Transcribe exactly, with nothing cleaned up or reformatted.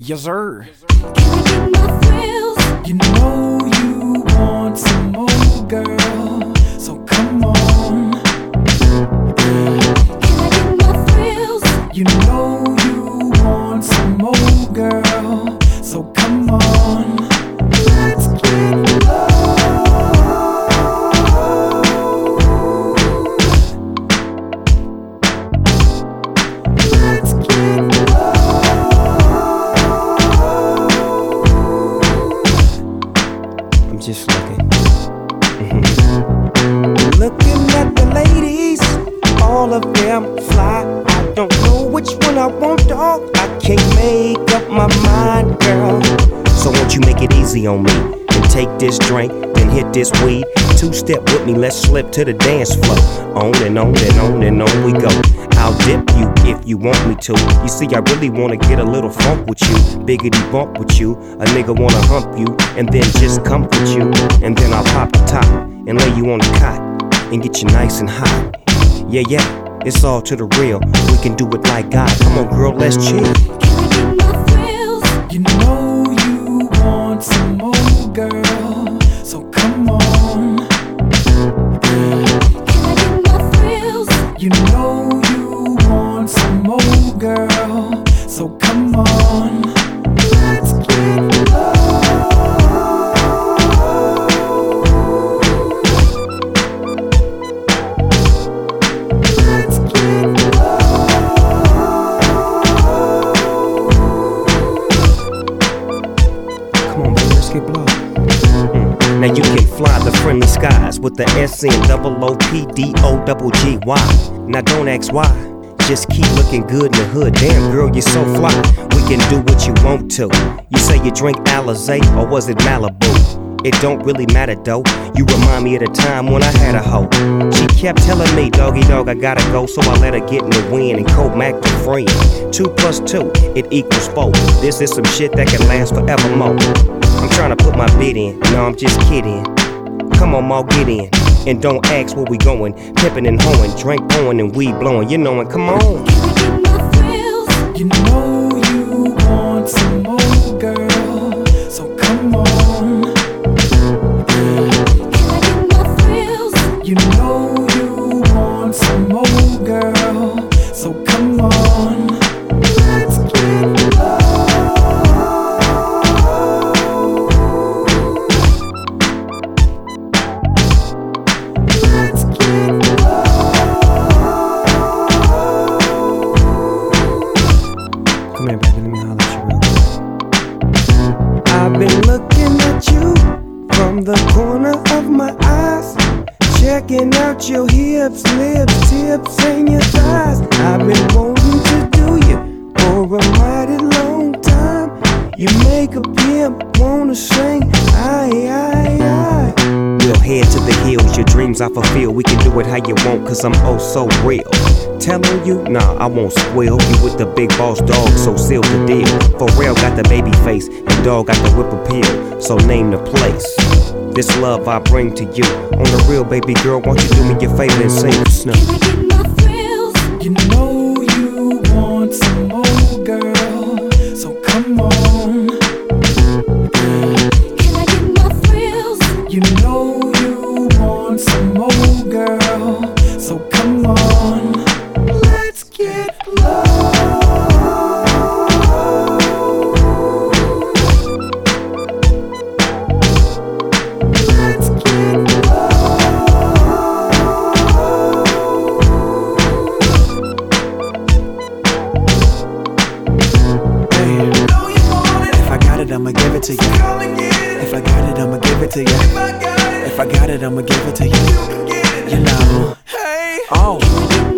Yes, sir. Can I get my thrills? You know you want some more, girl, so come on. Can I get my thrills? You know you want some more, girl, so come on. Let's get low. Let's get low. I'm just looking. Mm-hmm. Looking at the ladies, all of them fly. I don't know which one I want, dog. I can't make up my mind, girl. So won't you make it easy on me and take this drink, then hit this weed. Two-step with me, let's slip to the dance floor. On and on and on and on we go. I'll dip you if you want me to. You see, I really wanna get a little funk with you, biggity bump with you. A nigga wanna hump you and then just comfort you. And then I'll pop the top and lay you on the cot and get you nice and hot. Yeah, yeah, it's all to the real. We can do it like God. Come on, girl, let's chill. Can I get my thrills? You know you want some more, girl, so come on. Can I get my thrills? You know you want some more, girl, so come on. Let's get low. Let's get low. Come on, baby, let's get blow. Now you can fly the friendly skies with the S N double O P D O double G Y. Now don't ask why, just keep looking good in the hood. Damn girl, you're so fly, we can do what you want to. You say you drink Alizé or was it Malibu? It don't really matter though, you remind me of the time when I had a hoe. She kept telling me, doggy dog, I gotta go, so I let her get in the wind and co-mac the friend. Two plus two, it equals four. This is some shit that can last forevermore. I'm trying to put my bid in, no, I'm just kidding. Come on, Mo, get in. And don't ask where we going. Pippin' and hoeing, drink pouring and weed blowing. You knowin', come on. Can I get my thrills? You know you want some more, girl, so come on. Can I get my thrills? You know you want some more, girl, so come on. Let's get low. Let's get low. Come here, baby, let me holler at you real quick. I've been looking at you from the corner of my eyes, checking out your hips, lips, tips, and your thighs. I've been wanting to do you for a mighty long time. You make a pimp wanna sing, aye, aye, aye. We'll head to the hills, your dreams I fulfill. We can do it how you want, cause I'm oh so real. Telling you, nah, I won't squeal. You with the big boss dog, so seal the deal. For real, got the baby face, and dog got the whip appeal, so name the place. This love I bring to you. On the real, baby girl, won't you do me your favor and sing the snow? Can I get my thrills? You know you want some more, girl, so come on. Can I get my thrills? You know you want some more, girl, so come on. Let's get low. Let's get low. Hey, if I got it, I'ma give it to you. If I got it, I'ma give it to you. If I got it, I'ma give it to you. You know. Oh.